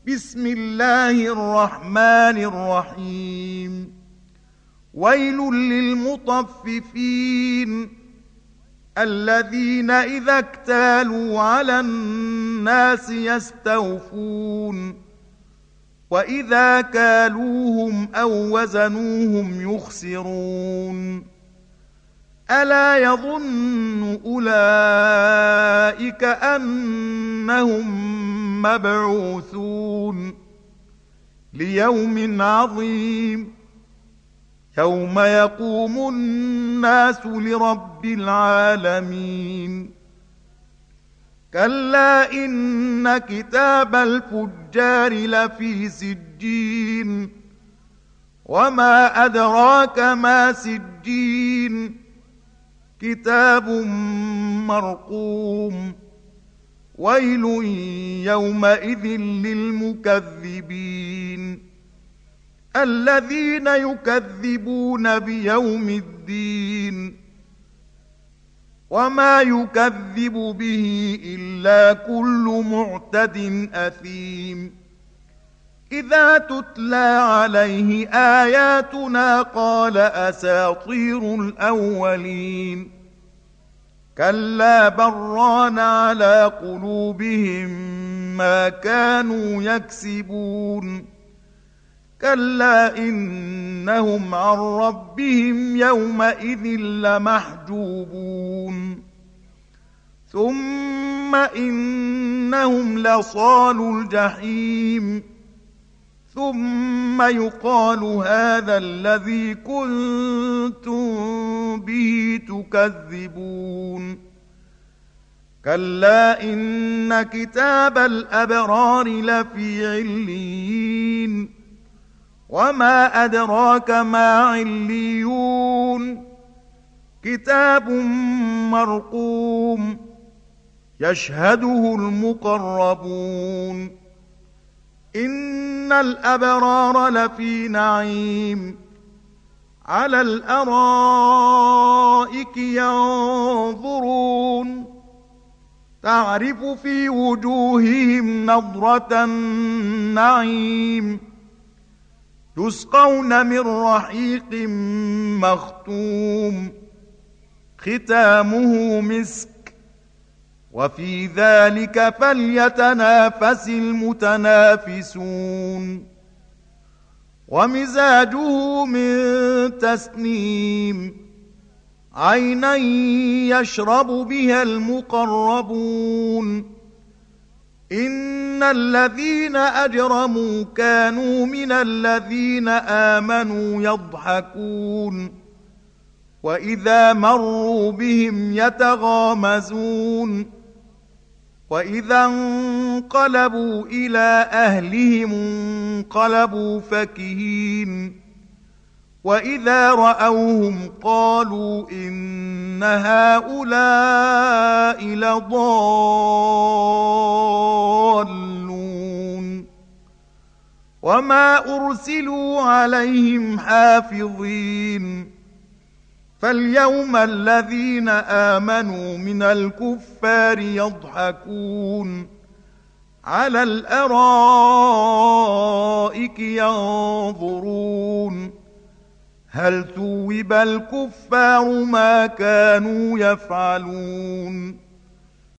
بسم الله الرحمن الرحيم. ويل للمطففين الذين إذا اكتالوا على الناس يستوفون وإذا كالوهم أو وزنوهم يخسرون. ألا يظن أولئك أنهم مبعوثون ليوم عظيم يوم يقوم الناس لرب العالمين. كلا إن كتاب الفجار لفي سجين وما أدراك ما سجين كتاب مرقوم. ويل يومئذ للمكذبين الذين يكذبون بيوم الدين وما يكذب به إلا كل معتد أثيم. إذا تتلى عليه آياتنا قال أساطير الأولين. كلا بران على قلوبهم ما كانوا يكسبون. كلا إنهم عن ربهم يومئذ لمحجوبون. ثم إنهم لصالوا الجحيم. ثم يقال هذا الذي كنتم به تكذبون. كلا إن كتاب الأبرار لفي عليين وما أدراك ما عليون كتاب مرقوم يشهده المقربون. إن الأبرار لفي نعيم على الأرائك ينظرون تعرف في وجوههم نضرة النعيم يسقون من رحيق مختوم ختامه مسك وفي ذلك فليتنافس المتنافسون. ومزاجه من تسنيم عينا يشرب بها المقربون. إن الذين أجرموا كانوا من الذين آمنوا يضحكون وإذا مروا بهم يتغامزون. وإذا انقلبوا إلى أهلهم انقلبوا فكهين. وإذا رأوهم قالوا إن هؤلاء لضالون. وما أرسلوا عليهم حافظين. فاليوم الذين آمنوا من الكفار يضحكون على الأرائك ينظرون هل ثوب الكفار ما كانوا يفعلون.